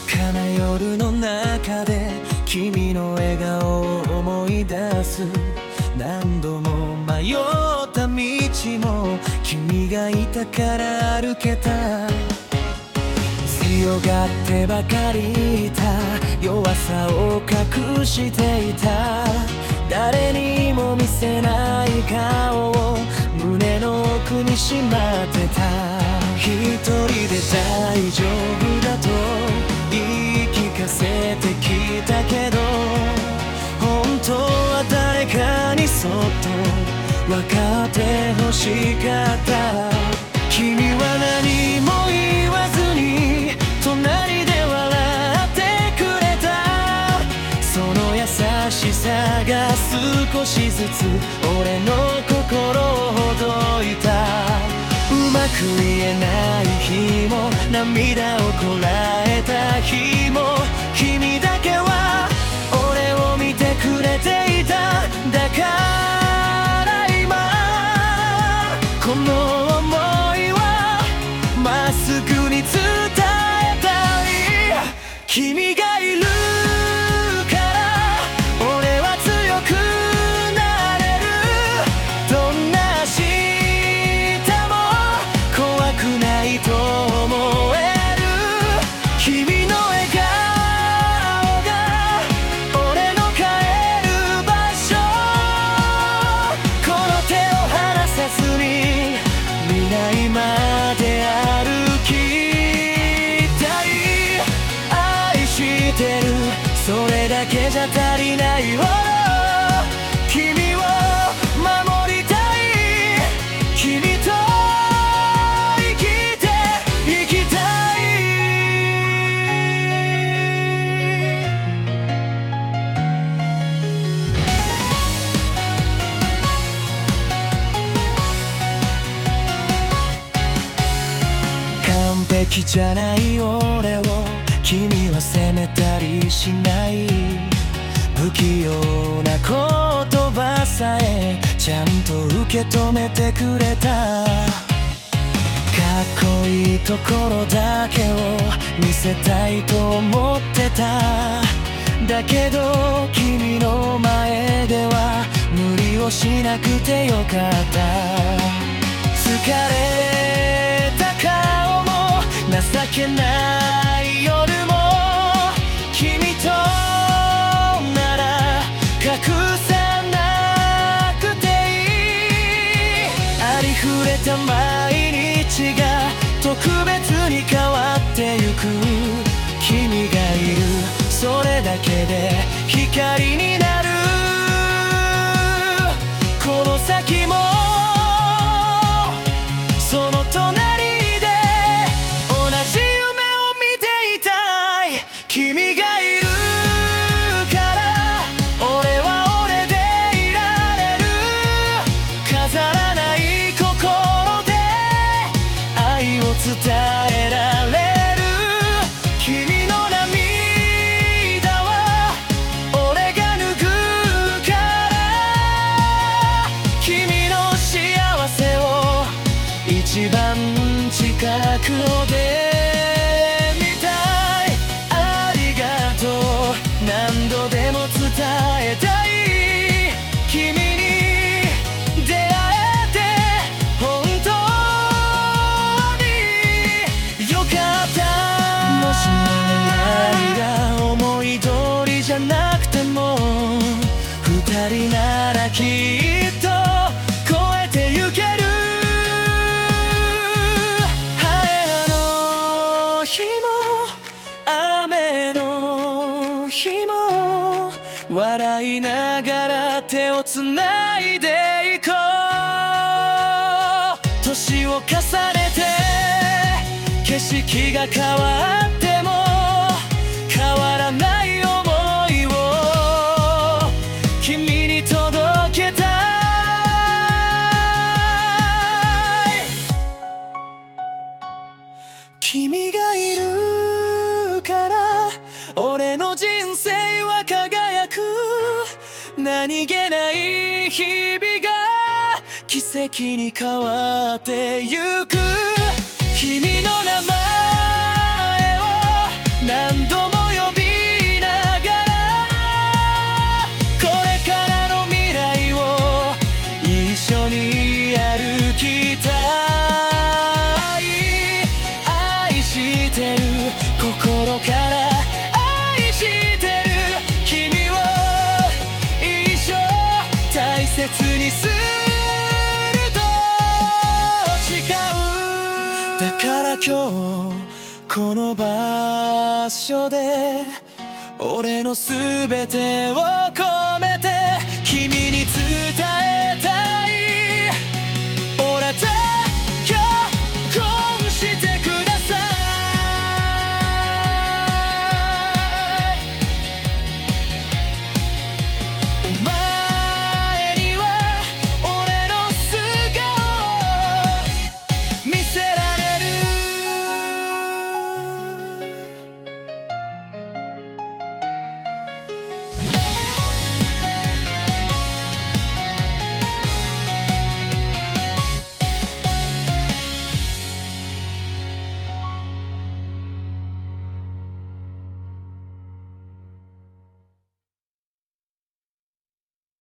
かな夜の中で君の笑顔を思い出す。何度も迷った道も君がいたから歩けた。強がってばかりいた弱さを隠していた。誰にも見せない顔を胸の奥にしまってた。一人で大丈夫だと言い聞かせてきたけど、本当は誰かにそっと分かってほしかった。君は何も言わずに隣で笑ってくれた。その優しさが少しずつ俺の心をほどいた。うまく言えない日も涙をこらえた日も君だけは俺を見てくれていた。だから今この想いはまっすぐに伝えたい。君がいるから俺は強くなれる。どんな明日も怖くないと思える。君の笑顔が俺の帰る場所。この手を離さずに未来まで歩きたい。愛してるそれだけじゃ足りないほど君を守りたい。君と生きていきたい。完璧じゃない俺を君は責めたりしない。不器用な言葉さえちゃんと受け止めてくれた。かっこいいところだけを見せたいと思ってた。だけど君の前では無理をしなくてよかった。疲れた顔も情けない夜も君となら隠さなくていい。ありふれた毎日が特別に変わってゆく。君がいるそれだけで光になる。この先もその隣で同じ夢を見ていたい。君がいるから俺は俺でいられる。飾らない心で愛を伝えられる。君の涙は俺が拭うから。君の幸せを一番近くで見たい。ありがとう何度でも伝えたい。君に出会えて本当によかった。もし未来が思い通りじゃなくても二人ならきっと超えてゆける。晴れの日も雨の日も笑いながら手をつないでいこう。年を重ねて景色が変わっても変わらない想いを君に届けたい。君がいるから俺の人生は輝く。何気ない日々が奇跡に変わってゆく。君の名前を何度今日この場所で俺の全てを込めて君に告